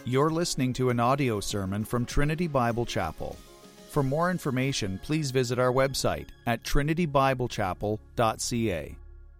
You're listening to an audio sermon from Trinity Bible Chapel. For more information, please visit our website at trinitybiblechapel.ca.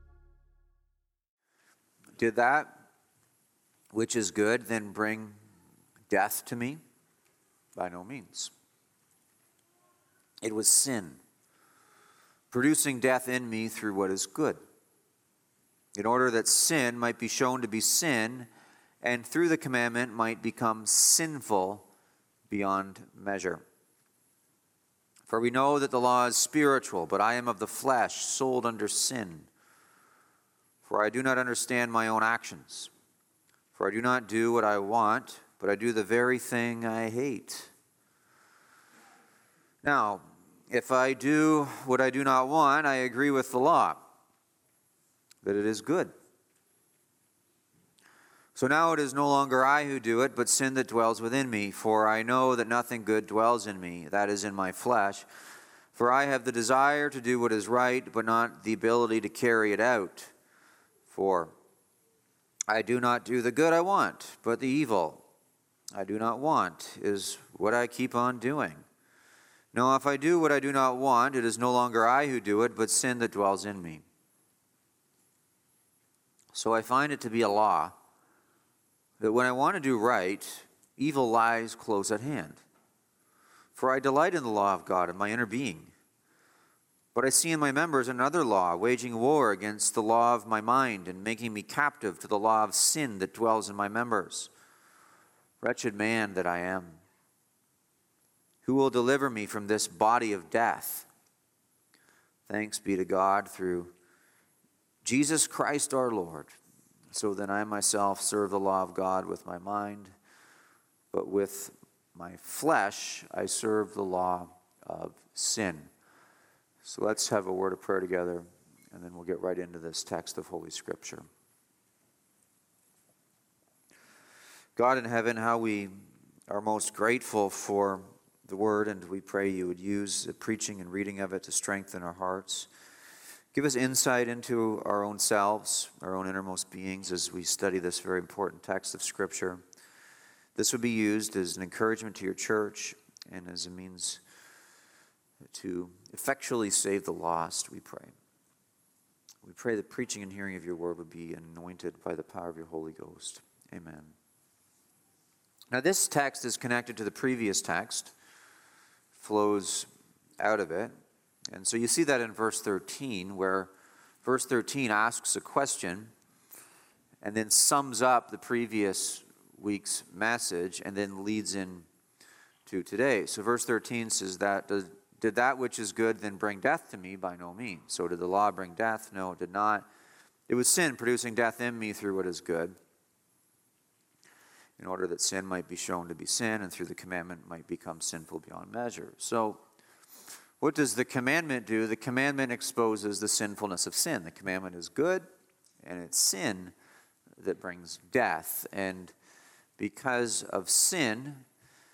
Did that which is good then bring death to me? By no means. It was sin, producing death in me through what is good, in order that sin might be shown to be sin, and through the commandment might become sinful beyond measure. For we know that the law is spiritual, but I am of the flesh, sold under sin. For I do not understand my own actions. For I do not do what I want, but I do the very thing I hate. Now, if I do what I do not want, I agree with the law, that it is good. So now it is no longer I who do it, but sin that dwells within me. For I know that nothing good dwells in me, that is in my flesh. For I have the desire to do what is right, but not the ability to carry it out. For I do not do the good I want, but the evil I do not want is what I keep on doing. Now if I do what I do not want, it is no longer I who do it, but sin that dwells in me. So I find it to be a law, that when I want to do right, evil lies close at hand. For I delight in the law of God in my inner being. But I see in my members another law, waging war against the law of my mind and making me captive to the law of sin that dwells in my members. Wretched man that I am, who will deliver me from this body of death? Thanks be to God through Jesus Christ our Lord. So then I myself serve the law of God with my mind, but with my flesh I serve the law of sin. So let's have a word of prayer together, and then we'll get right into this text of Holy Scripture. God in heaven, how we are most grateful for the Word, and we pray you would use the preaching and reading of it to strengthen our hearts. Give us insight into our own selves, our own innermost beings as we study this very important text of Scripture. This would be used as an encouragement to your church and as a means to effectually save the lost, we pray. We pray that preaching and hearing of your word would be anointed by the power of your Holy Ghost. Amen. Now this text is connected to the previous text, flows out of it. And so you see that in verse 13, where verse 13 asks a question and then sums up the previous week's message and then leads in to today. So verse 13 says that, did that which is good then bring death to me? By no means. So did the law bring death? No, it did not. It was sin producing death in me through what is good, in order that sin might be shown to be sin and through the commandment might become sinful beyond measure. So what does the commandment do? The commandment exposes the sinfulness of sin. The commandment is good, and it's sin that brings death. And because of sin,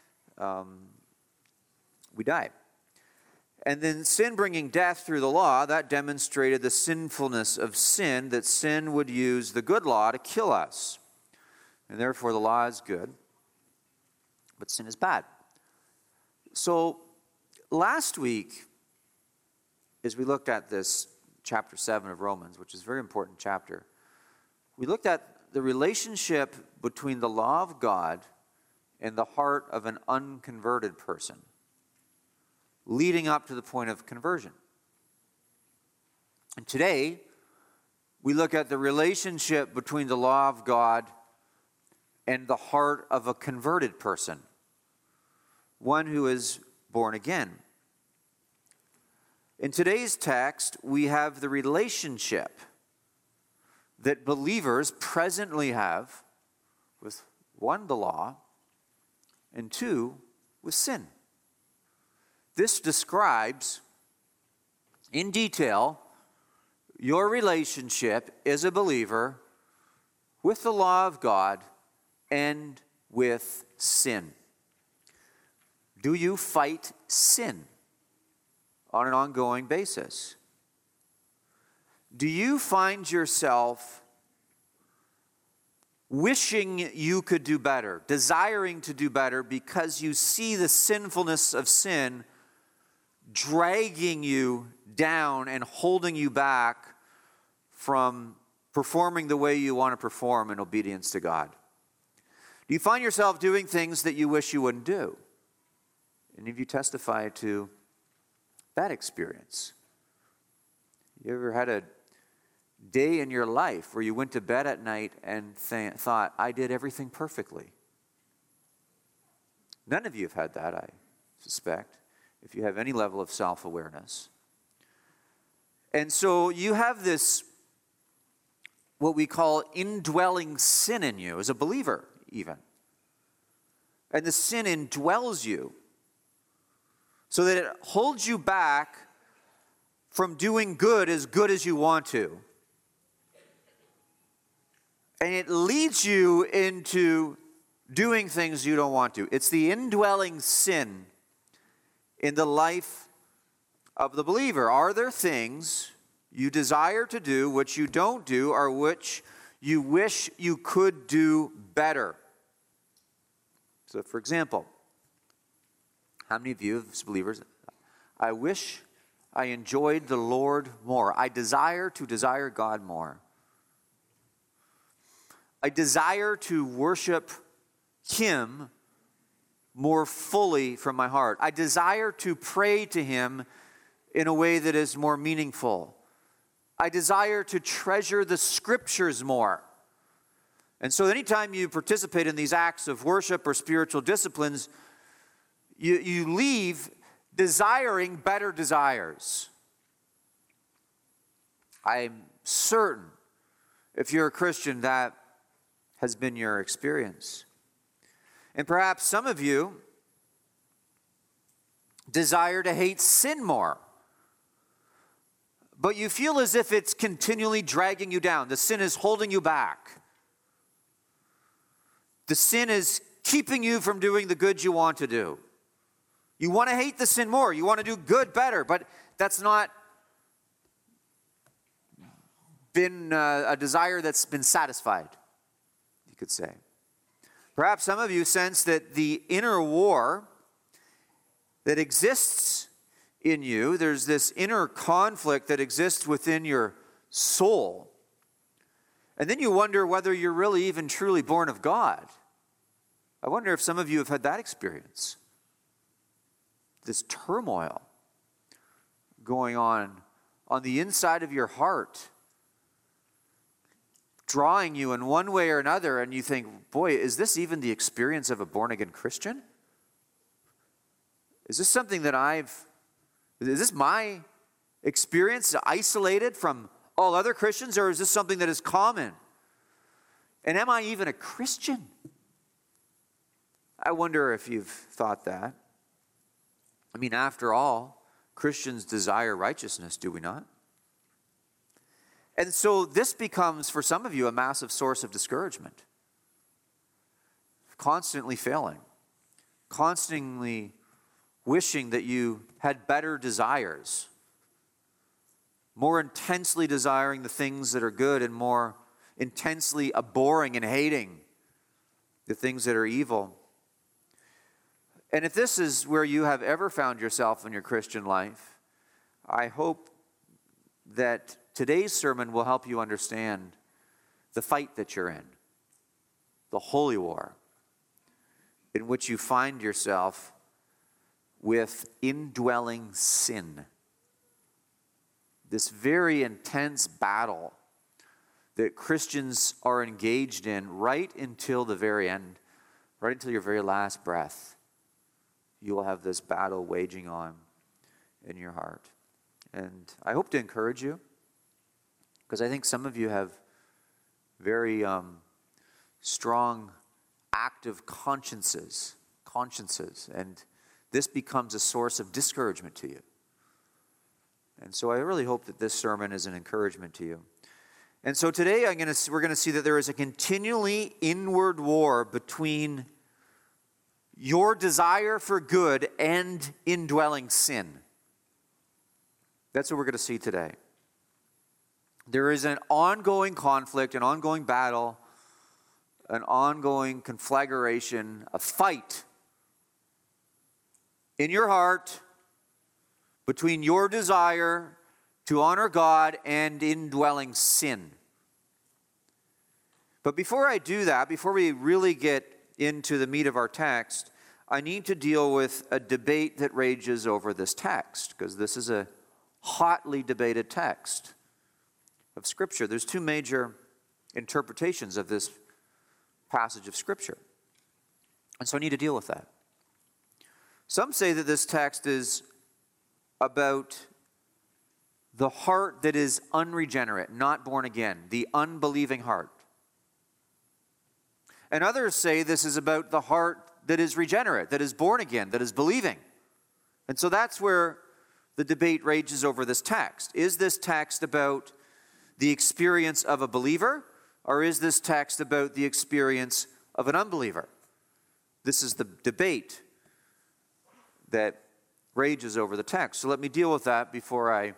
we die. And then sin bringing death through the law, that demonstrated the sinfulness of sin, that sin would use the good law to kill us. And therefore the law is good, but sin is bad. So last week, as we looked at this chapter 7 of Romans, which is a very important chapter, we looked at the relationship between the law of God and the heart of an unconverted person, leading up to the point of conversion. And today, we look at the relationship between the law of God and the heart of a converted person, one who is born again. In today's text, we have the relationship that believers presently have with, one, the law, and two, with sin. This describes in detail your relationship as a believer with the law of God and with sin. Do you fight sin on an ongoing basis? Do you find yourself wishing you could do better, desiring to do better because you see the sinfulness of sin dragging you down and holding you back from performing the way you want to perform in obedience to God? Do you find yourself doing things that you wish you wouldn't do? Any of you testify to that experience? You ever had a day in your life where you went to bed at night and thought, I did everything perfectly? None of you have had that, I suspect, if you have any level of self-awareness. And so you have this, what we call indwelling sin in you, as a believer even. And the sin indwells you so that it holds you back from doing good as you want to. And it leads you into doing things you don't want to. It's the indwelling sin in the life of the believer. Are there things you desire to do which you don't do, or which you wish you could do better? So, for example, how many of you as believers, I wish I enjoyed the Lord more. I desire God more. I desire to worship Him more fully from my heart. I desire to pray to Him in a way that is more meaningful. I desire to treasure the Scriptures more. And so anytime you participate in these acts of worship or spiritual disciplines, you leave desiring better desires. I'm certain, if you're a Christian, that has been your experience. And perhaps some of you desire to hate sin more, but you feel as if it's continually dragging you down. The sin is holding you back. The sin is keeping you from doing the good you want to do. You want to hate the sin more. You want to do good better, but that's not been a desire that's been satisfied, you could say. Perhaps some of you sense that the inner war that exists in you, there's this inner conflict that exists within your soul. And then you wonder whether you're really even truly born of God. I wonder if some of you have had that experience. This turmoil going on the inside of your heart, drawing you in one way or another, and you think, boy, is this even the experience of a born-again Christian? Is this something that is this my experience isolated from all other Christians, or is this something that is common? And am I even a Christian? I wonder if you've thought that. I mean, after all, Christians desire righteousness, do we not? And so this becomes, for some of you, a massive source of discouragement. Constantly failing. Constantly wishing that you had better desires. More intensely desiring the things that are good and more intensely abhorring and hating the things that are evil. And if this is where you have ever found yourself in your Christian life, I hope that today's sermon will help you understand the fight that you're in, the holy war, in which you find yourself with indwelling sin. This very intense battle that Christians are engaged in right until the very end, right until your very last breath. You will have this battle waging on in your heart. And I hope to encourage you, because I think some of you have very strong, active consciences, and this becomes a source of discouragement to you. And so I really hope that this sermon is an encouragement to you. And so today we're going to see that there is a continually inward war between your desire for good and indwelling sin. That's what we're going to see today. There is an ongoing conflict, an ongoing battle an ongoing conflagration, a fight in your heart between your desire to honor God and indwelling sin. But before I do that, before we really get into the meat of our text, I need to deal with a debate that rages over this text, because this is a hotly debated text of Scripture. There's two major interpretations of this passage of Scripture. And so I need to deal with that. Some say that this text is about the heart that is unregenerate, not born again, the unbelieving heart. And others say this is about the heart that is regenerate, that is born again, that is believing. And so that's where the debate rages over this text. Is this text about the experience of a believer, or is this text about the experience of an unbeliever? This is the debate that rages over the text. So let me deal with that before I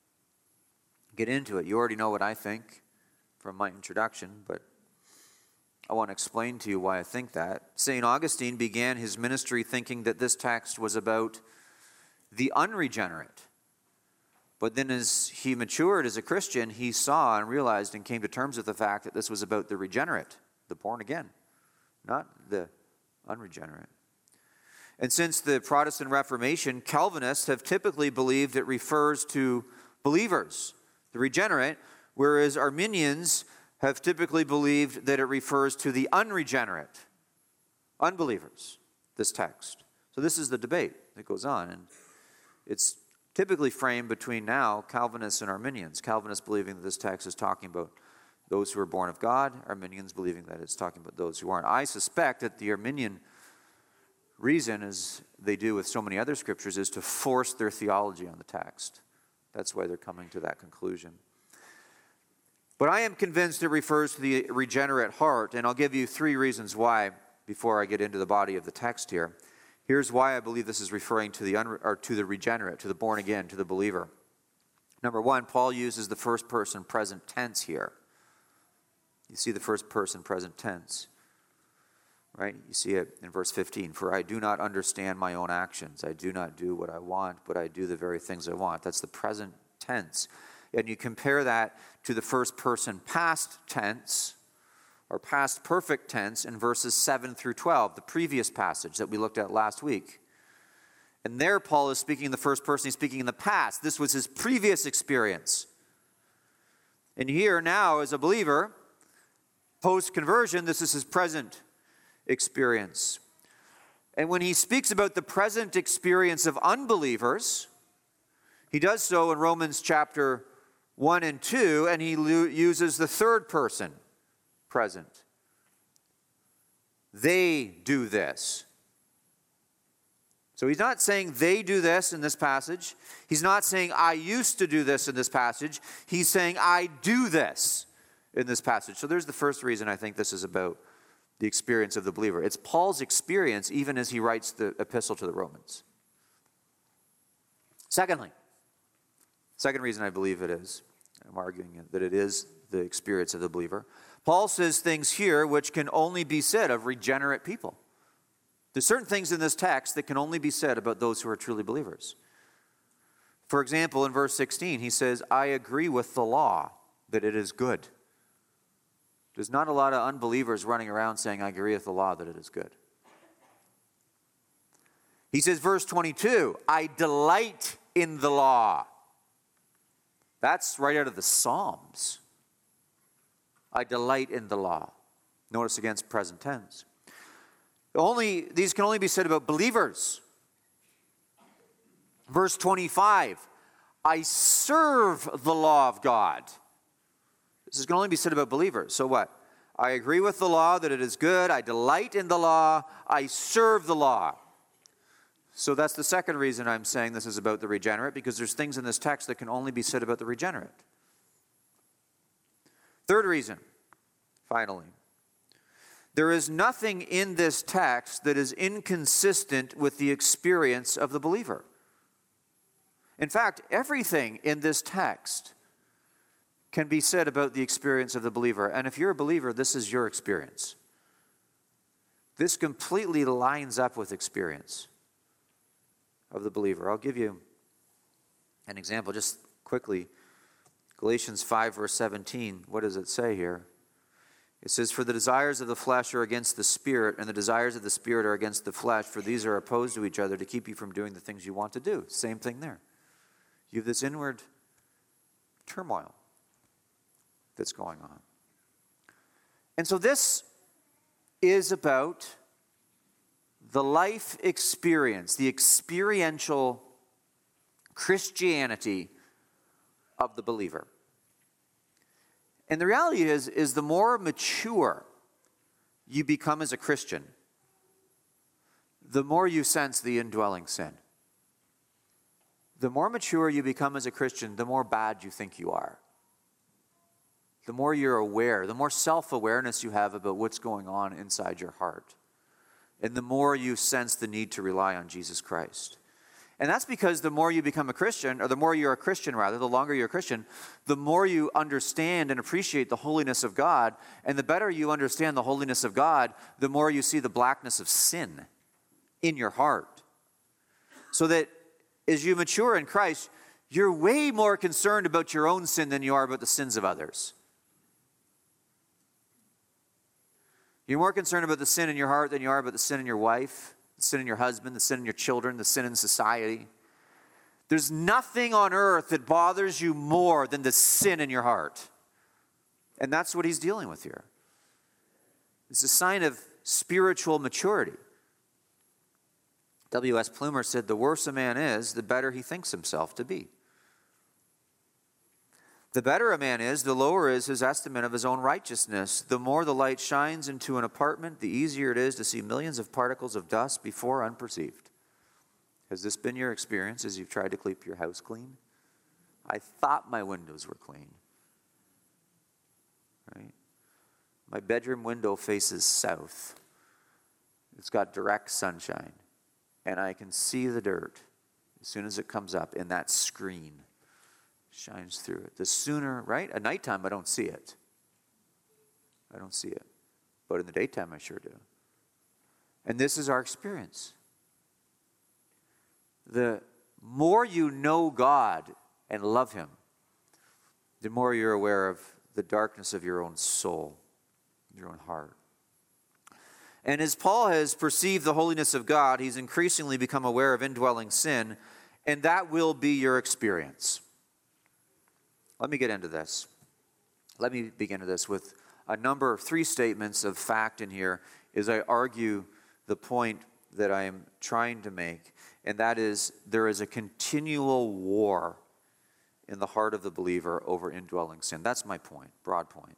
get into it. You already know what I think from my introduction, but I want to explain to you why I think that. St. Augustine began his ministry thinking that this text was about the unregenerate. But then as he matured as a Christian, he saw and realized and came to terms with the fact that this was about the regenerate, the born again, not the unregenerate. And since the Protestant Reformation, Calvinists have typically believed it refers to believers, the regenerate, whereas Arminians have typically believed that it refers to the unregenerate, unbelievers, this text. So this is the debate that goes on, and it's typically framed between now Calvinists and Arminians. Calvinists believing that this text is talking about those who are born of God, Arminians believing that it's talking about those who aren't. I suspect that the Arminian reason, as they do with so many other scriptures, is to force their theology on the text. That's why they're coming to that conclusion. But I am convinced it refers to the regenerate heart, and I'll give you 3 reasons why before I get into the body of the text here. Here's why I believe this is referring to the regenerate, to the born again, to the believer. Number 1, Paul uses the first person present tense here. You see the first person present tense, right? You see it in verse 15. For I do not understand my own actions. I do not do what I want, but I do the very things I want. That's the present tense. And you compare that to the first person past tense, or past perfect tense in verses 7 through 12, the previous passage that we looked at last week. And there Paul is speaking in the first person, he's speaking in the past. This was his previous experience. And here now, as a believer, post-conversion, this is his present experience. And when he speaks about the present experience of unbelievers, he does so in Romans chapter 1 and 2, and he uses the third person present. They do this. So he's not saying they do this in this passage. He's not saying I used to do this in this passage. He's saying I do this in this passage. So there's the first reason I think this is about the experience of the believer. It's Paul's experience even as he writes the epistle to the Romans. Second reason I believe it is, I'm arguing that it is the experience of the believer. Paul says things here which can only be said of regenerate people. There's certain things in this text that can only be said about those who are truly believers. For example, in verse 16, he says, I agree with the law that it is good. There's not a lot of unbelievers running around saying, I agree with the law that it is good. He says, verse 22, I delight in the law. That's right out of the Psalms. I delight in the law. Notice against present tense. These can only be said about believers. Verse 25, I serve the law of God. This can only be said about believers. So what? I agree with the law that it is good. I delight in the law. I serve the law. So that's the second reason I'm saying this is about the regenerate, because there's things in this text that can only be said about the regenerate. Third reason, finally, there is nothing in this text that is inconsistent with the experience of the believer. In fact, everything in this text can be said about the experience of the believer. And if you're a believer, this is your experience. This completely lines up with experience of the believer. I'll give you an example just quickly. Galatians 5, verse 17. What does it say here? It says, "For the desires of the flesh are against the Spirit, and the desires of the Spirit are against the flesh, for these are opposed to each other to keep you from doing the things you want to do." Same thing there. You have this inward turmoil that's going on. And so this is about the life experience, the experiential Christianity of the believer. And the reality is the more mature you become as a Christian, the more you sense the indwelling sin. The more mature you become as a Christian, the more bad you think you are. The more you're aware, the more self-awareness you have about what's going on inside your heart. And the more you sense the need to rely on Jesus Christ. And that's because the more you become a Christian, or the more you're a Christian rather, the longer you're a Christian, the more you understand and appreciate the holiness of God. And the better you understand the holiness of God, the more you see the blackness of sin in your heart. So that as you mature in Christ, you're way more concerned about your own sin than you are about the sins of others. You're more concerned about the sin in your heart than you are about the sin in your wife, the sin in your husband, the sin in your children, the sin in society. There's nothing on earth that bothers you more than the sin in your heart. And that's what he's dealing with here. It's a sign of spiritual maturity. W.S. Plumer said, "The worse a man is, the better he thinks himself to be. The better a man is, the lower is his estimate of his own righteousness. The more the light shines into an apartment, the easier it is to see millions of particles of dust before unperceived." Has this been your experience as you've tried to keep your house clean? I thought my windows were clean. Right? My bedroom window faces south. It's got direct sunshine. And I can see the dirt as soon as it comes up in that screen. Shines through it. The sooner, right? At nighttime, I don't see it. I don't see it. But in the daytime, I sure do. And this is our experience. The more you know God and love Him, the more you're aware of the darkness of your own soul, your own heart. And as Paul has perceived the holiness of God, he's increasingly become aware of indwelling sin, and that will be your experience. Let me get into this. Let me begin this with three statements of fact in here as I argue the point that I am trying to make, and that is there is a continual war in the heart of the believer over indwelling sin. That's my point, broad point.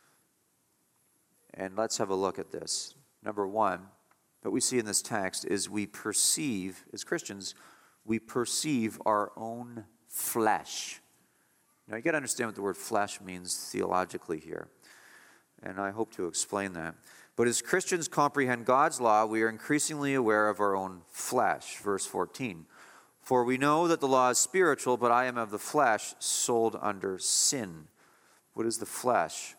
And let's have a look at this. Number one, what we see in this text is we perceive, as Christians, we perceive our own flesh. Now, you got to understand what the word flesh means theologically here, and I hope to explain that. But as Christians comprehend God's law, we are increasingly aware of our own flesh. Verse 14, "For we know that the law is spiritual, but I am of the flesh, sold under sin." What is the flesh?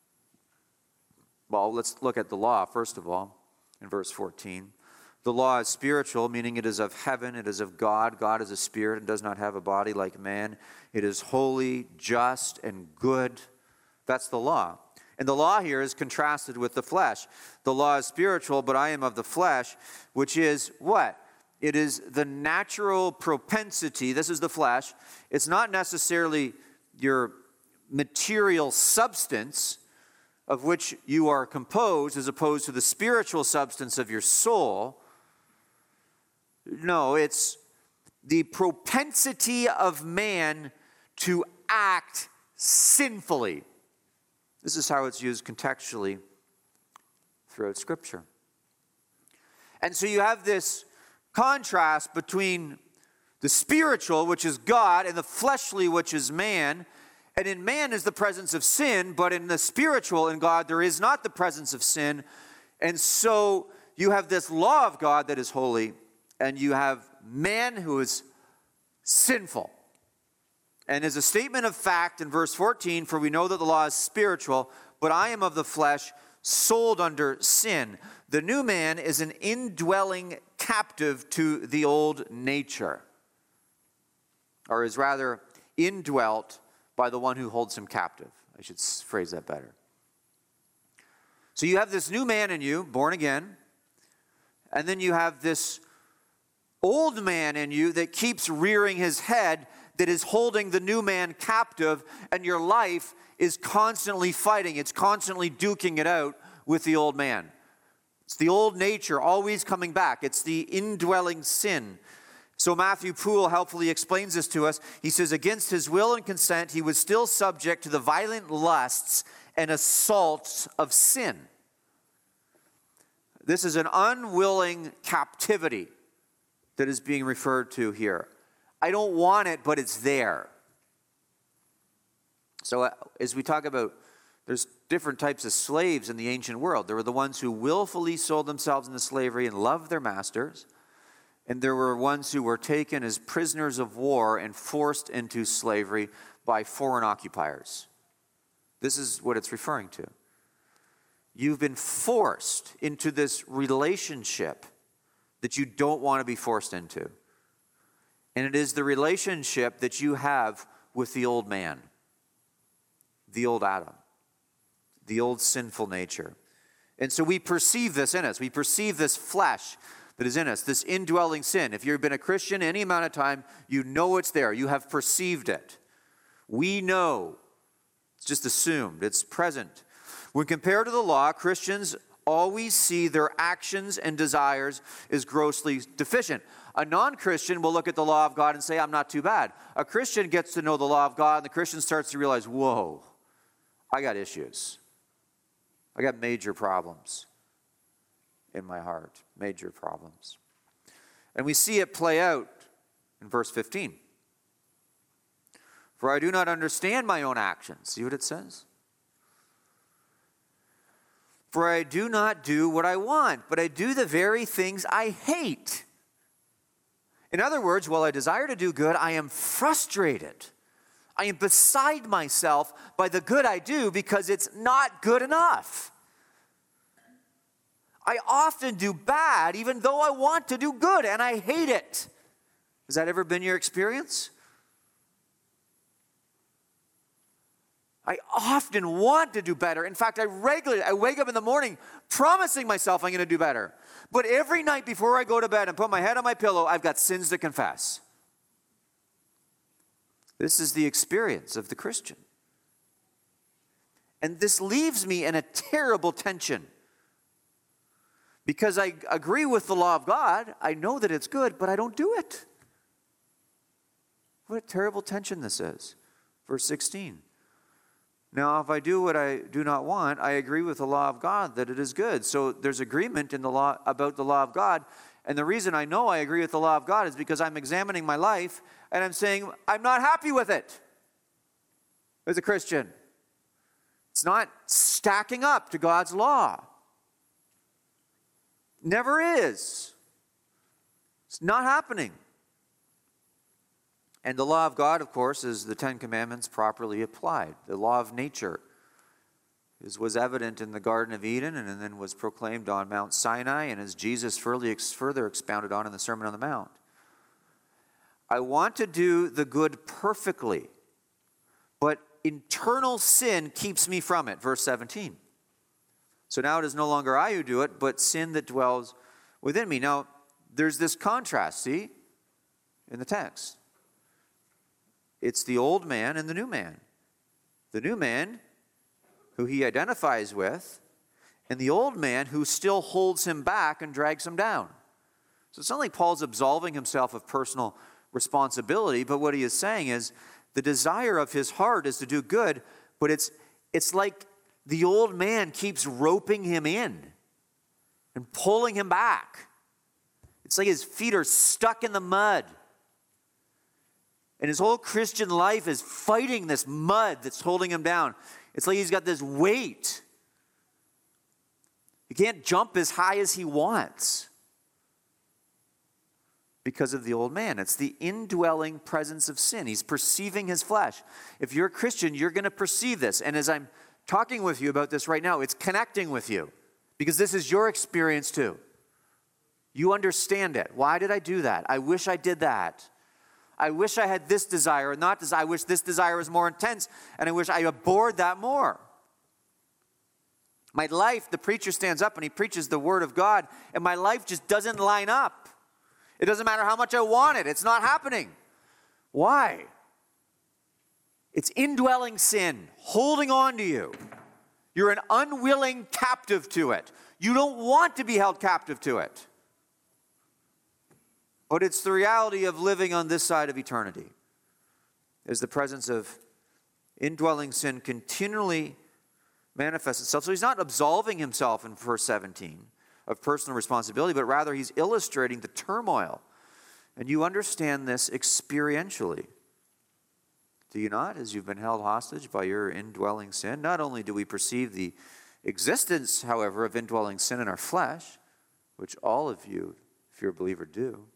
Well, let's look at the law, first of all, in verse 14. The law is spiritual, meaning it is of heaven, it is of God. God is a spirit and does not have a body like man. It is holy, just, and good. That's the law. And the law here is contrasted with the flesh. The law is spiritual, but I am of the flesh, which is what? It is the natural propensity. This is the flesh. It's not necessarily your material substance of which you are composed as opposed to the spiritual substance of your soul. No, it's the propensity of man to act sinfully. This is how it's used contextually throughout Scripture. And so you have this contrast between the spiritual, which is God, and the fleshly, which is man. And in man is the presence of sin, but in the spiritual, in God, there is not the presence of sin. And so you have this law of God that is holy, and you have man who is sinful. And as a statement of fact in verse 14, "For we know that the law is spiritual, but I am of the flesh, sold under sin. The new man is an indwelling captive to the old nature, or is rather indwelt by the one who holds him captive. I should phrase that better. So you have this new man in you, born again, and then you have this old man in you that keeps rearing his head, that is holding the new man captive, and your life is constantly fighting. It's constantly duking it out with the old man. It's the old nature always coming back. It's the indwelling sin. So Matthew Poole helpfully explains this to us. He says, against his will and consent, he was still subject to the violent lusts and assaults of sin. This is an unwilling captivity that is being referred to here. I don't want it, but it's there. So as we talk about, there's different types of slaves in the ancient world. There were the ones who willfully sold themselves into slavery and loved their masters. And there were ones who were taken as prisoners of war and forced into slavery by foreign occupiers. This is what it's referring to. You've been forced into this relationship that you don't want to be forced into. And it is the relationship that you have with the old man, the old Adam, the old sinful nature. And so we perceive this in us. We perceive this flesh that is in us, this indwelling sin. If you've been a Christian any amount of time, you know it's there. You have perceived it. We know. It's just assumed. It's present. When compared to the law, Christians always see their actions and desires as grossly deficient. A non-Christian will look at the law of God and say, I'm not too bad. A Christian gets to know the law of God, and the Christian starts to realize, whoa, I got issues. I got major problems in my heart, major problems. And we see it play out in verse 15. For I do not understand my own actions. See what it says? For I do not do what I want, but I do the very things I hate. In other words, while I desire to do good, I am frustrated. I am beside myself by the good I do because it's not good enough. I often do bad even though I want to do good, and I hate it. Has that ever been your experience? I often want to do better. In fact, I wake up in the morning promising myself I'm going to do better. But every night before I go to bed and put my head on my pillow, I've got sins to confess. This is the experience of the Christian. And this leaves me in a terrible tension. Because I agree with the law of God. I know that it's good, but I don't do it. What a terrible tension this is. Verse 16. Now, if I do what I do not want, I agree with the law of God that it is good. So there's agreement in the law about the law of God. And the reason I know I agree with the law of God is because I'm examining my life and I'm saying, I'm not happy with it as a Christian. It's not stacking up to God's law. Never is. It's not happening. And the law of God, of course, is the Ten Commandments properly applied. The law of nature was evident in the Garden of Eden and then was proclaimed on Mount Sinai, and as Jesus further expounded on in the Sermon on the Mount. I want to do the good perfectly, but internal sin keeps me from it. Verse 17. So now it is no longer I who do it, but sin that dwells within me. Now, there's this contrast, see, in the text. It's the old man and the new man. The new man, who he identifies with, and the old man who still holds him back and drags him down. So it's not like Paul's absolving himself of personal responsibility, but what he is saying is the desire of his heart is to do good, but it's like the old man keeps roping him in and pulling him back. It's like his feet are stuck in the mud. And his whole Christian life is fighting this mud that's holding him down. It's like he's got this weight. He can't jump as high as he wants because of the old man. It's the indwelling presence of sin. He's perceiving his flesh. If you're a Christian, you're going to perceive this. And as I'm talking with you about this right now. It's connecting with you because this is your experience too. You understand it. Why did I do that? I wish I did that. I wish I had this desire or not desire. I wish this desire was more intense, and I wish I abhorred that more. My life, the preacher stands up and he preaches the word of God, and my life just doesn't line up. It doesn't matter how much I want it. It's not happening. Why? It's indwelling sin, holding on to you. You're an unwilling captive to it. You don't want to be held captive to it. But it's the reality of living on this side of eternity. Is the presence of indwelling sin continually manifests itself. So he's not absolving himself in verse 17 of personal responsibility, but rather he's illustrating the turmoil. And you understand this experientially. Do you not? As you've been held hostage by your indwelling sin. Not only do we perceive the existence, however, of indwelling sin in our flesh, which all of you, if you're a believer, do,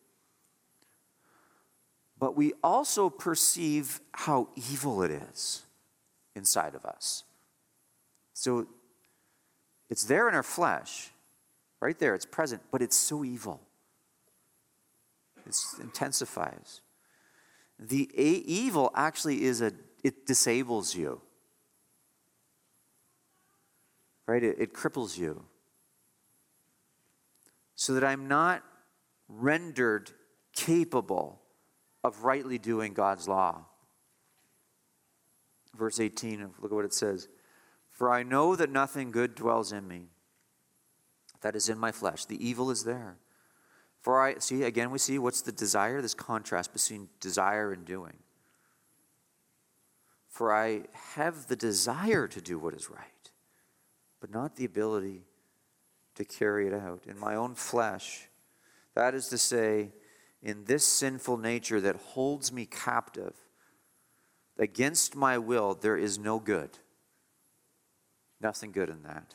but we also perceive how evil it is inside of us. So it's there in our flesh, right there, it's present, but it's so evil. It intensifies. The evil actually it disables you. Right? It cripples you. So that I'm not rendered capable of rightly doing God's law. Verse 18, look at what it says. For I know that nothing good dwells in me, that is in my flesh. The evil is there. We see what's the desire, this contrast between desire and doing. For I have the desire to do what is right, but not the ability to carry it out. In my own flesh, that is to say, in this sinful nature that holds me captive, against my will, there is no good. Nothing good in that.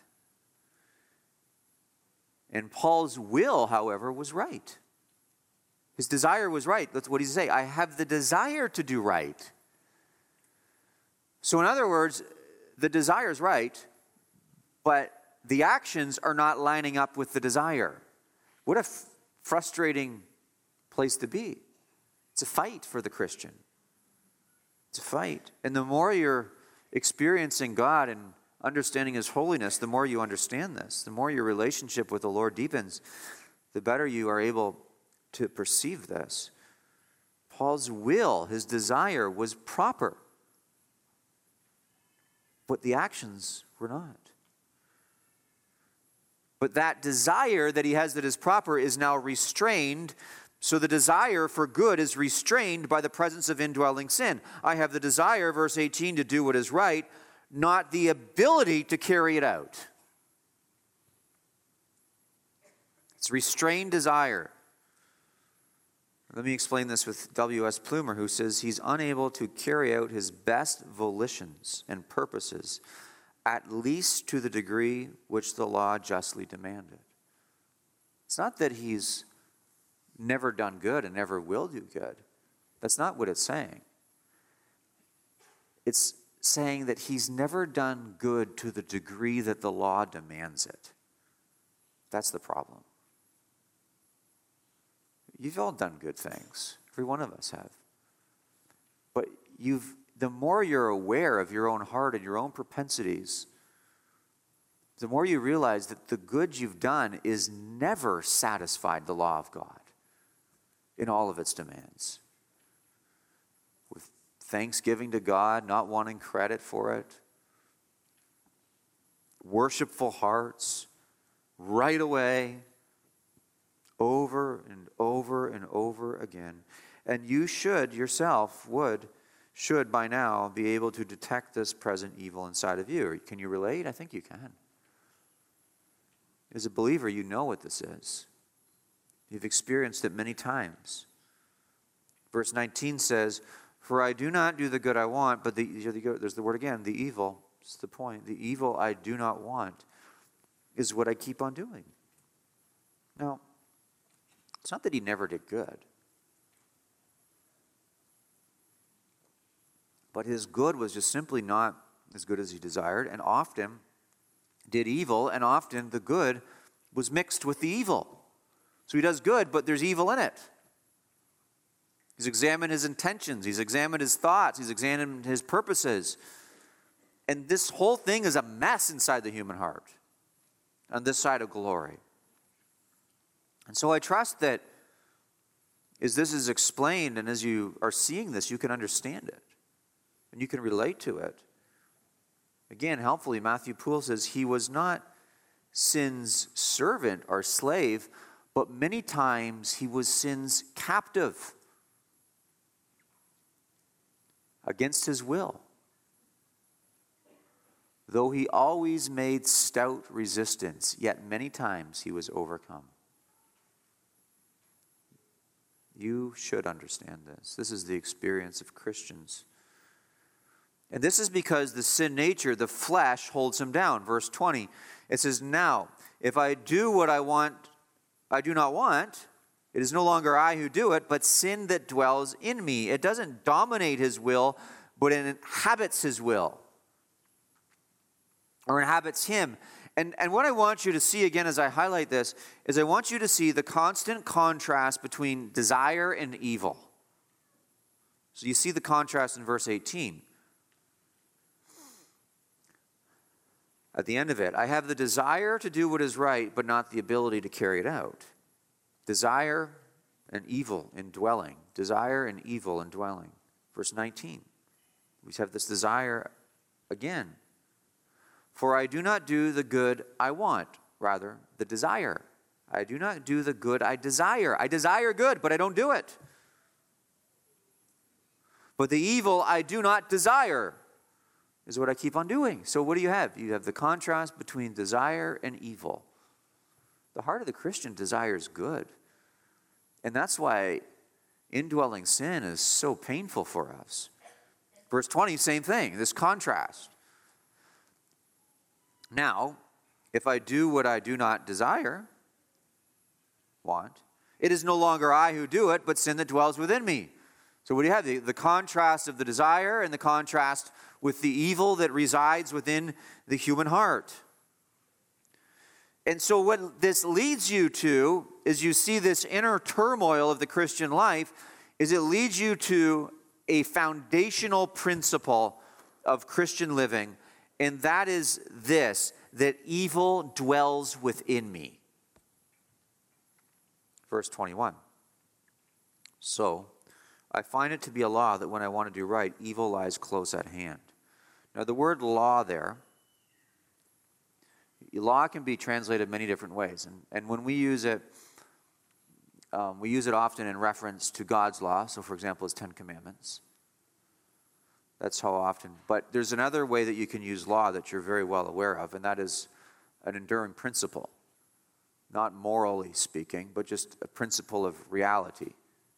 And Paul's will, however, was right. His desire was right. That's what he say. I have the desire to do right. So in other words, the desire is right, but the actions are not lining up with the desire. What a frustrating place to be. It's a fight for the Christian. It's a fight. And the more you're experiencing God and understanding His holiness, the more you understand this, the more your relationship with the Lord deepens, the better you are able to perceive this. Paul's will, his desire, was proper, but the actions were not. But that desire that he has that is proper is now restrained. So the desire for good is restrained by the presence of indwelling sin. I have the desire, verse 18, to do what is right, not the ability to carry it out. It's restrained desire. Let me explain this with W.S. Plumer, who says he's unable to carry out his best volitions and purposes, at least to the degree which the law justly demanded. It's not that he's never done good and never will do good. That's not what it's saying. It's saying that he's never done good to the degree that the law demands it. That's the problem. You've all done good things. Every one of us have. But the more you're aware of your own heart and your own propensities, the more you realize that the good you've done is never satisfied the law of God in all of its demands. With thanksgiving to God, not wanting credit for it, worshipful hearts, right away, over and over and over again. And you should by now be able to detect this present evil inside of you. Can you relate? I think you can. As a believer, you know what this is. You've experienced it many times. Verse 19 says, for I do not do the good I want, but there's the word again, the evil. It's the point. The evil I do not want is what I keep on doing. Now, it's not that he never did good. But his good was just simply not as good as he desired, and often did evil, and often the good was mixed with the evil. So he does good, but there's evil in it. He's examined his intentions. He's examined his thoughts. He's examined his purposes. And this whole thing is a mess inside the human heart on this side of glory. And so I trust that as this is explained and as you are seeing this, you can understand it and you can relate to it. Again, helpfully, Matthew Poole says he was not sin's servant or slave, but many times he was sin's captive against his will. Though he always made stout resistance, yet many times he was overcome. You should understand this. This is the experience of Christians. And this is because the sin nature, the flesh, holds him down. Verse 20, it says, "Now, if I do what I do not want, it is no longer I who do it, but sin that dwells in me." It doesn't dominate his will, but it inhabits his will, or inhabits him. And what I want you to see, again, as I highlight this, is I want you to see the constant contrast between desire and evil. So you see the contrast in verse 18. At the end of it, "I have the desire to do what is right, but not the ability to carry it out." Desire and evil indwelling. Desire and evil indwelling. Verse 19. We have this desire again. "For I do not do the good I want," rather, the desire. "I do not do the good I desire." I desire good, but I don't do it. "But the evil I do not desire is what I keep on doing." So what do you have? You have the contrast between desire and evil. The heart of the Christian desires good. And that's why indwelling sin is so painful for us. Verse 20, same thing, this contrast. "Now, if I do what I do not want, it is no longer I who do it, but sin that dwells within me." So what do you have? The contrast of the desire and the contrast with the evil that resides within the human heart. And so what this leads you to, is you see this inner turmoil of the Christian life, is it leads you to a foundational principle of Christian living, and that is this, that evil dwells within me. Verse 21. "So I find it to be a law that when I want to do right, evil lies close at hand." Now the word law there, law can be translated many different ways. And when we use it often in reference to God's law. So for example, it's 10 Commandments. That's how often. But there's another way that you can use law that you're very well aware of, and that is an enduring principle. Not morally speaking, but just a principle of reality.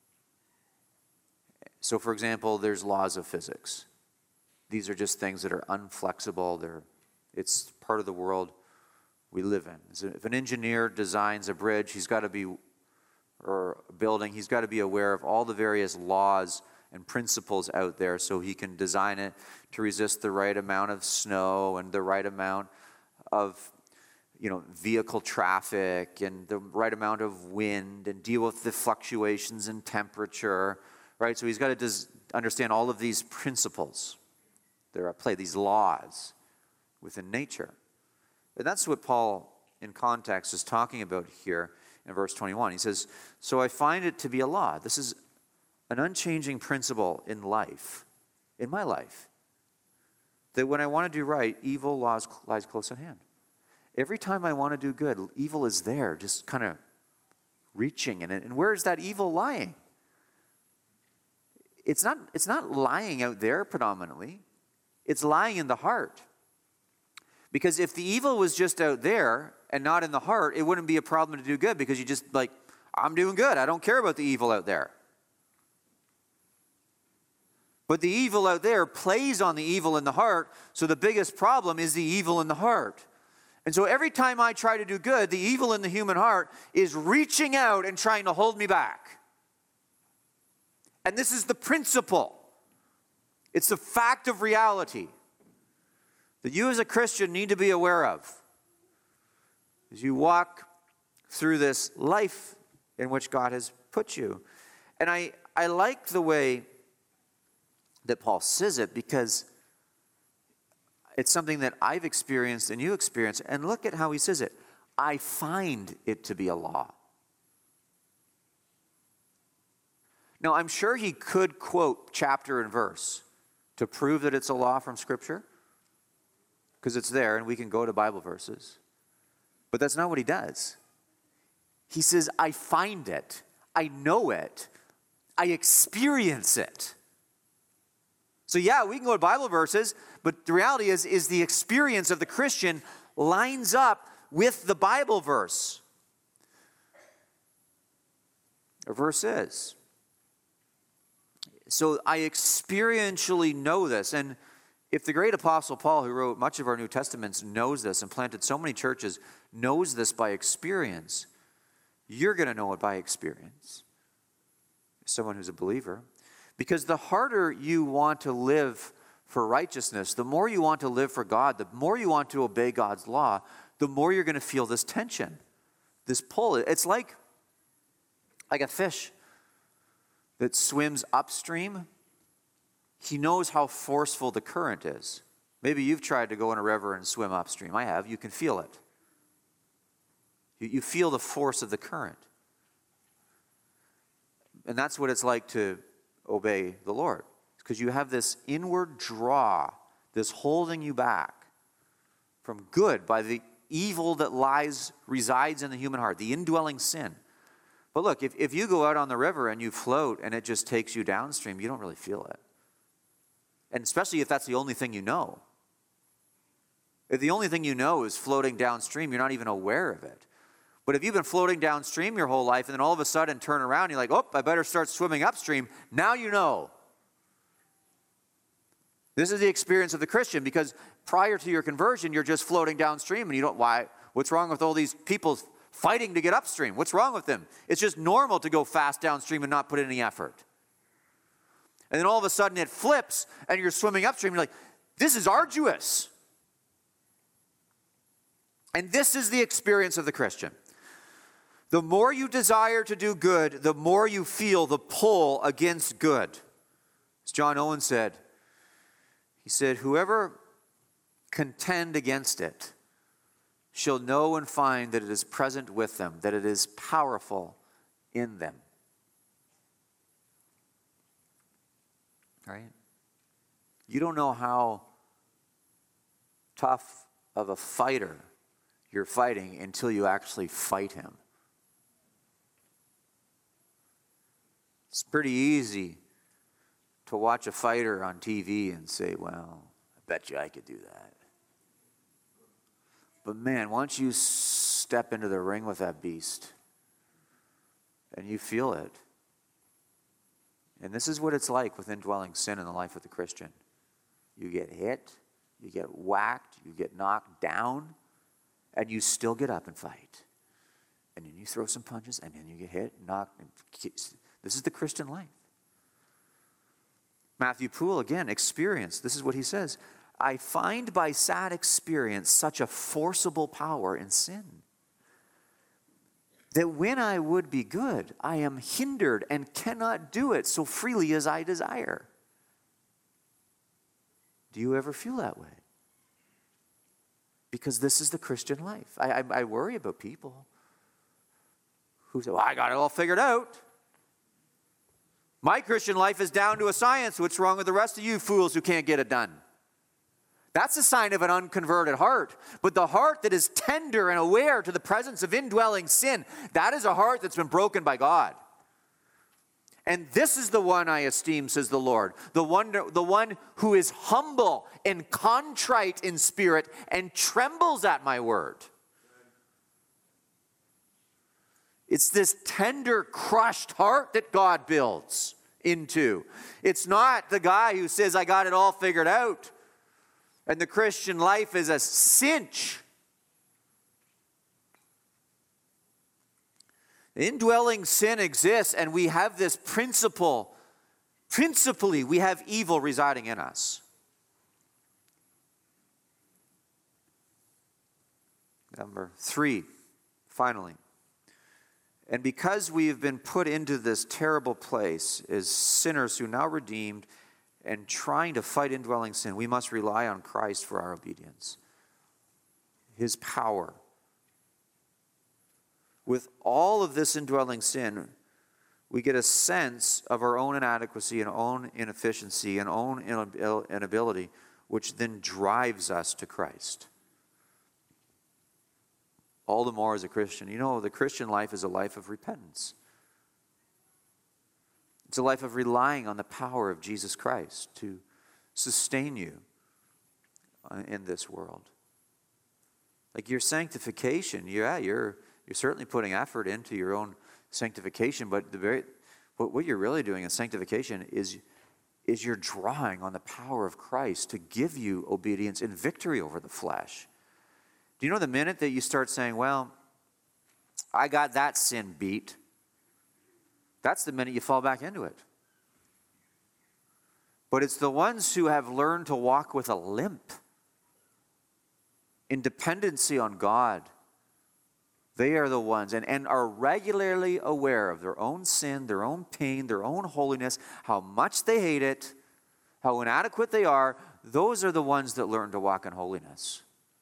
So for example, there's laws of physics. These are just things that are unflexible. It's part of the world we live in. So if an engineer designs a bridge, or a building, he's got to be aware of all the various laws and principles out there so he can design it to resist the right amount of snow and the right amount of vehicle traffic and the right amount of wind and deal with the fluctuations in temperature, right? So he's got to understand all of these principles that are at play, these laws within nature. And that's what Paul, in context, is talking about here in verse 21. He says, "So I find it to be a law." This is an unchanging principle in life, in my life, that when I want to do right, evil lies close at hand. Every time I want to do good, evil is there, just kind of reaching in it. And where is that evil lying? It's not lying out there predominantly. It's lying in the heart. Because if the evil was just out there and not in the heart, it wouldn't be a problem to do good, because you just I'm doing good. I don't care about the evil out there. But the evil out there plays on the evil in the heart, so the biggest problem is the evil in the heart. And so every time I try to do good, the evil in the human heart is reaching out and trying to hold me back. And this is the principle. It's the fact of reality. that you as a Christian need to be aware of as you walk through this life in which God has put you. And I like the way that Paul says it, because it's something that I've experienced and you experience. And look at how he says it. I find it to be a law. Now, I'm sure he could quote chapter and verse to prove that it's a law from Scripture, because it's there and we can go to Bible verses. But that's not what he does. He says, I find it, I know it, I experience it. So yeah, we can go to Bible verses, but the reality is the experience of the Christian lines up with the Bible verse. A verse is. So I experientially know this. And if the great Apostle Paul, who wrote much of our New Testaments, knows this and planted so many churches, knows this by experience, you're going to know it by experience. Someone who's a believer. Because the harder you want to live for righteousness, the more you want to live for God, the more you want to obey God's law, the more you're going to feel this tension, this pull. It's like a fish that swims upstream. He knows how forceful the current is. Maybe you've tried to go in a river and swim upstream. I have. You can feel it. You feel the force of the current. And that's what it's like to obey the Lord. Because you have this inward draw, this holding you back from good by the evil that resides in the human heart, the indwelling sin. But look, if you go out on the river and you float and it just takes you downstream, you don't really feel it. And especially if that's the only thing you know. If the only thing you know is floating downstream, you're not even aware of it. But if you've been floating downstream your whole life and then all of a sudden turn around, you're like, oh, I better start swimming upstream. Now you know. This is the experience of the Christian, because prior to your conversion, you're just floating downstream and you don't, why? What's wrong with all these people fighting to get upstream? What's wrong with them? It's just normal to go fast downstream and not put in any effort. And then all of a sudden it flips and you're swimming upstream. You're like, this is arduous. And this is the experience of the Christian. The more you desire to do good, the more you feel the pull against good. As John Owen said, he said, whoever contend against it shall know and find that it is present with them, that it is powerful in them. Right? You don't know how tough of a fighter you're fighting until you actually fight him. It's pretty easy to watch a fighter on TV and say, well, I bet you I could do that. But man, once you step into the ring with that beast and you feel it, and this is what it's like with indwelling sin in the life of the Christian. You get hit, you get whacked, you get knocked down, and you still get up and fight. And then you throw some punches, and then you get hit, knocked. This is the Christian life. Matthew Poole, again, experience. This is what he says. I find by sad experience such a forcible power in sin, that when I would be good, I am hindered and cannot do it so freely as I desire. Do you ever feel that way? Because this is the Christian life. I worry about people who say, well, I got it all figured out. My Christian life is down to a science. What's wrong with the rest of you fools who can't get it done? That's a sign of an unconverted heart. But the heart that is tender and aware to the presence of indwelling sin, that is a heart that's been broken by God. And this is the one I esteem, says the Lord, the one who is humble and contrite in spirit and trembles at my word. It's this tender, crushed heart that God builds into. It's not the guy who says, I got it all figured out. And the Christian life is a cinch. Indwelling sin exists, and we have this principle. Principally, we have evil residing in us. Number 3, finally. And because we have been put into this terrible place as sinners who now redeemed and trying to fight indwelling sin, we must rely on Christ for our obedience. His power. With all of this indwelling sin, we get a sense of our own inadequacy and own inefficiency and own inability, which then drives us to Christ. All the more as a Christian. You know, the Christian life is a life of repentance. It's a life of relying on the power of Jesus Christ to sustain you in this world. Like your sanctification, you're certainly putting effort into your own sanctification, but what you're really doing in sanctification is you're drawing on the power of Christ to give you obedience and victory over the flesh. Do you know the minute that you start saying, well, I got that sin beat, that's the minute you fall back into it. But it's the ones who have learned to walk with a limp, in dependency on God. They are the ones and are regularly aware of their own sin, their own pain, their own holiness, how much they hate it, how inadequate they are. Those are the ones that learn to walk in holiness.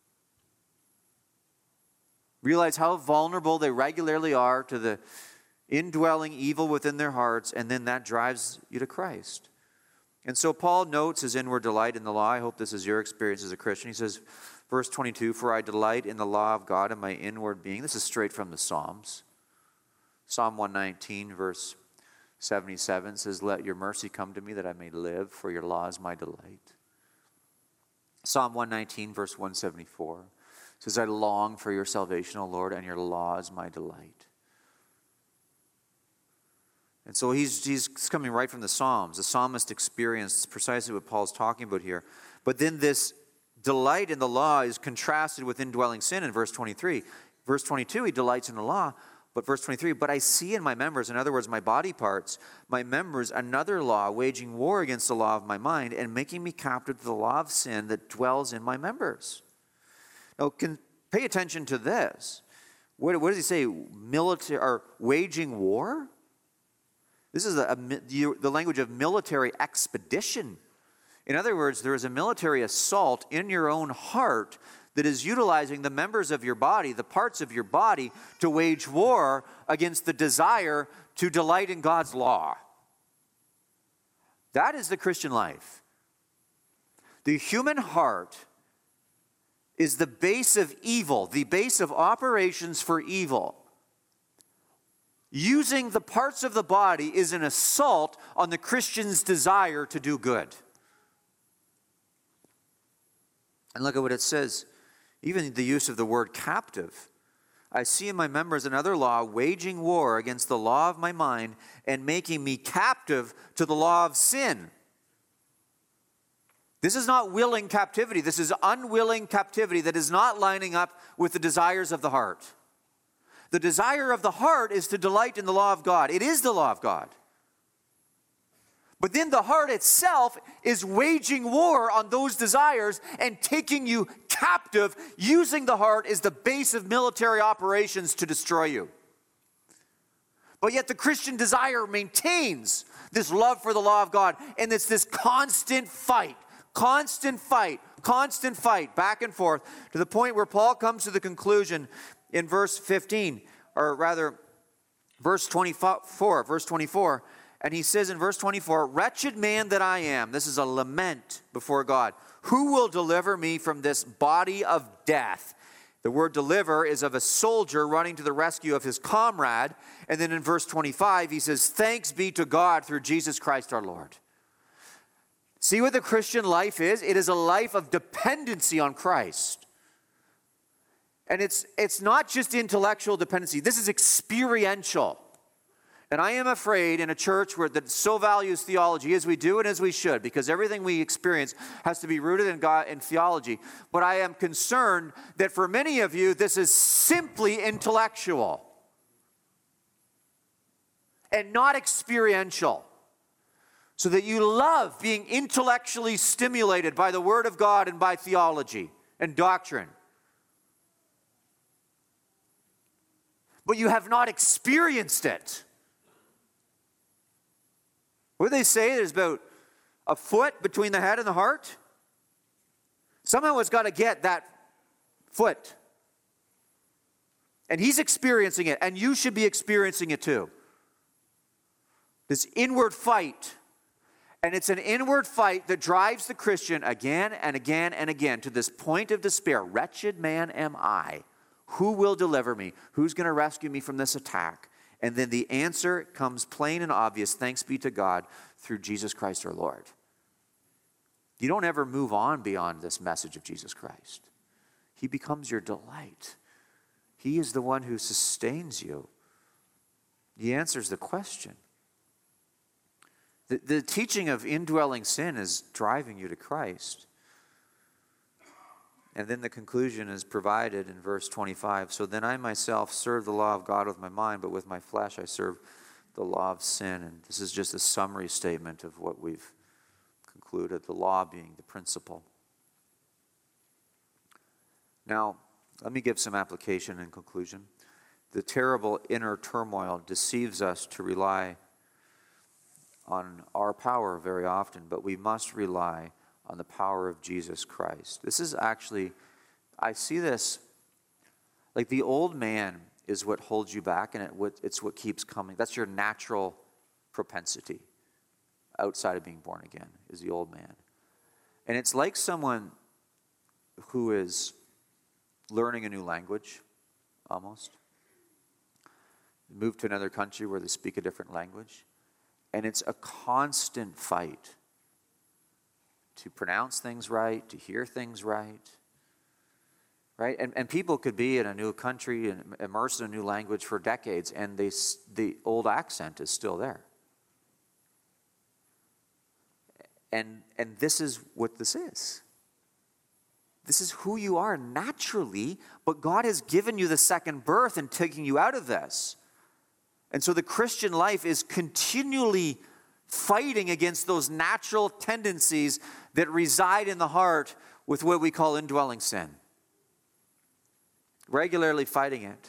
Realize how vulnerable they regularly are to the indwelling evil within their hearts, and then that drives you to Christ. And so Paul notes his inward delight in the law. I hope this is your experience as a Christian. He says, verse 22, for I delight in the law of God in my inward being. This is straight from the Psalms. Psalm 119, verse 77 says, let your mercy come to me that I may live, for your law is my delight. Psalm 119, verse 174 says, I long for your salvation, O Lord, and your law is my delight. And so he's coming right from the Psalms. The psalmist experienced precisely what Paul's talking about here. But then this delight in the law is contrasted with indwelling sin in verse 23. Verse 22, he delights in the law. But verse 23, but I see in my members, in other words, my body parts, my members, another law, waging war against the law of my mind and making me captive to the law of sin that dwells in my members. Now, pay attention to this. What does he say? Military or waging war? This is the language of military expedition. In other words, there is a military assault in your own heart that is utilizing the members of your body, the parts of your body, to wage war against the desire to delight in God's law. That is the Christian life. The human heart is the base of evil, the base of operations for evil. Using the parts of the body is an assault on the Christian's desire to do good. And look at what it says. Even the use of the word captive. I see in my members another law, waging war against the law of my mind and making me captive to the law of sin. This is not willing captivity. This is unwilling captivity that is not lining up with the desires of the heart. The desire of the heart is to delight in the law of God. It is the law of God. But then the heart itself is waging war on those desires and taking you captive, using the heart as the base of military operations to destroy you. But yet the Christian desire maintains this love for the law of God, and it's this constant fight, back and forth, to the point where Paul comes to the conclusion in verse 15, or rather, verse 24, and he says in verse 24, wretched man that I am, this is a lament before God, who will deliver me from this body of death? The word deliver is of a soldier running to the rescue of his comrade, and then in verse 25, he says, thanks be to God through Jesus Christ our Lord. See what the Christian life is? It is a life of dependency on Christ. And it's not just intellectual dependency. This is experiential. And I am afraid in a church that so values theology, as we do and as we should, because everything we experience has to be rooted in God and theology. But I am concerned that for many of you, this is simply intellectual and not experiential. So that you love being intellectually stimulated by the Word of God and by theology and doctrine. but you have not experienced it. What do they say? There's about a foot between the head and the heart. Somehow it's got to get that foot. And he's experiencing it, and you should be experiencing it too. This inward fight. And it's an inward fight that drives the Christian again and again and again to this point of despair. Wretched man am I. Who will deliver me? Who's going to rescue me from this attack? And then the answer comes plain and obvious, thanks be to God, through Jesus Christ our Lord. You don't ever move on beyond this message of Jesus Christ. He becomes your delight. He is the one who sustains you. He answers the question. The teaching of indwelling sin is driving you to Christ. And then the conclusion is provided in verse 25. So then I myself serve the law of God with my mind, but with my flesh I serve the law of sin. And this is just a summary statement of what we've concluded, the law being the principle. Now, let me give some application and conclusion. The terrible inner turmoil deceives us to rely on our power very often, but we must rely on the power of Jesus Christ. This is actually, I see this, like the old man is what holds you back, and it's what keeps coming. That's your natural propensity outside of being born again, is the old man. And it's like someone who is learning a new language, almost. Move to another country where they speak a different language. And it's a constant fight to pronounce things right, to hear things right. Right? And people could be in a new country and immersed in a new language for decades, and the old accent is still there. And this is what this is. This is who you are naturally, but God has given you the second birth and taking you out of this. And so the Christian life is continually fighting against those natural tendencies that reside in the heart with what we call indwelling sin. Regularly fighting it.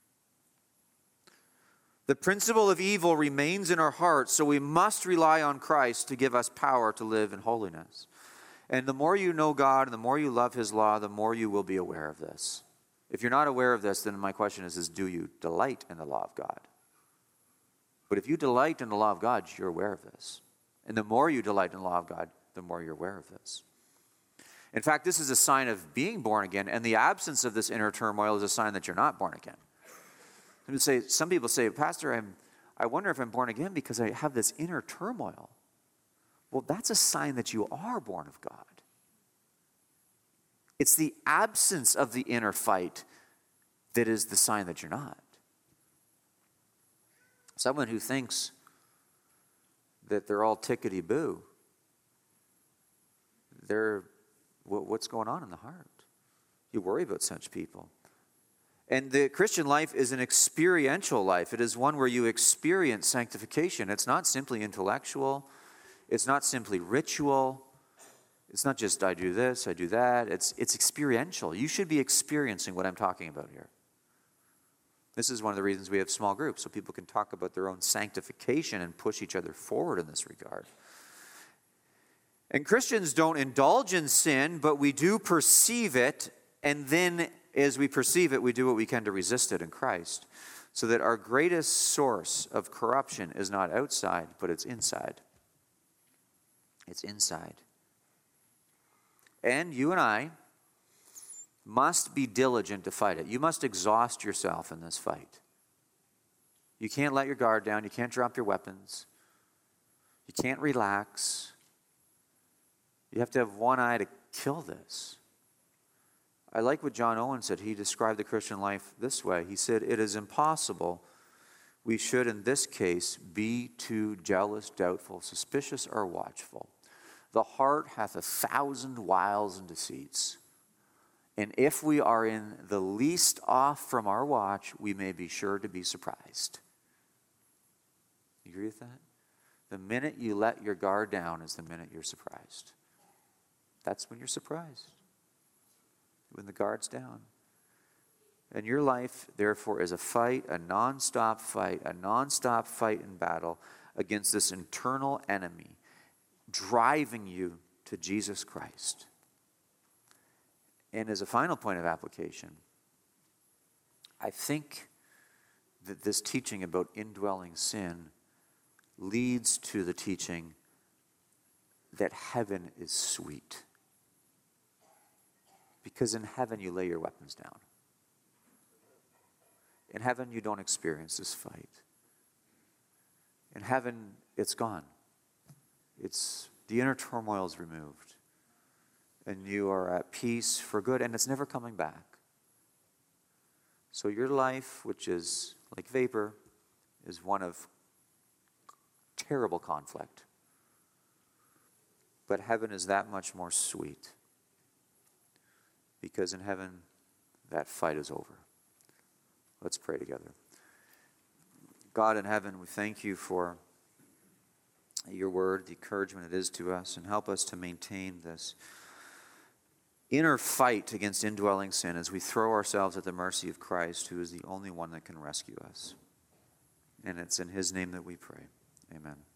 The principle of evil remains in our hearts, so we must rely on Christ to give us power to live in holiness. And the more you know God and the more you love His law, the more you will be aware of this. If you're not aware of this, then my question is do you delight in the law of God? But if you delight in the law of God, you're aware of this. And the more you delight in the law of God, the more you're aware of this. In fact, this is a sign of being born again, and the absence of this inner turmoil is a sign that you're not born again. Some people say, Pastor, I wonder if I'm born again because I have this inner turmoil. Well, that's a sign that you are born of God. It's the absence of the inner fight that is the sign that you're not. Someone who thinks that they're all tickety-boo, what's going on in the heart? You worry about such people. And the Christian life is an experiential life. It is one where you experience sanctification. It's not simply intellectual. It's not simply ritual. It's not just I do this, I do that. It's experiential. You should be experiencing what I'm talking about here. This is one of the reasons we have small groups, so people can talk about their own sanctification and push each other forward in this regard. And Christians don't indulge in sin, but we do perceive it, and then as we perceive it, we do what we can to resist it in Christ, so that our greatest source of corruption is not outside, but it's inside. It's inside. And you and I must be diligent to fight it. You must exhaust yourself in this fight. You can't let your guard down. You can't drop your weapons. You can't relax. You have to have one eye to kill this. I like what John Owen said. He described the Christian life this way. He said, it is impossible we should in this case be too jealous, doubtful, suspicious, or watchful. The heart hath 1,000 wiles and deceits. And if we are in the least off from our watch, we may be sure to be surprised. You agree with that? The minute you let your guard down is the minute you're surprised. That's when you're surprised. When the guard's down. And your life, therefore, is a fight, a nonstop fight in battle against this internal enemy, driving you to Jesus Christ. And as a final point of application, I think that this teaching about indwelling sin leads to the teaching that heaven is sweet. Because in heaven you lay your weapons down. In heaven you don't experience this fight. In heaven it's gone. The inner turmoil is removed. And you are at peace for good, and it's never coming back. So your life, which is like vapor, is one of terrible conflict. But heaven is that much more sweet. Because in heaven, that fight is over. Let's pray together. God in heaven, we thank you for your word, the encouragement it is to us, and help us to maintain this inner fight against indwelling sin as we throw ourselves at the mercy of Christ, who is the only one that can rescue us. And it's in his name that we pray. Amen.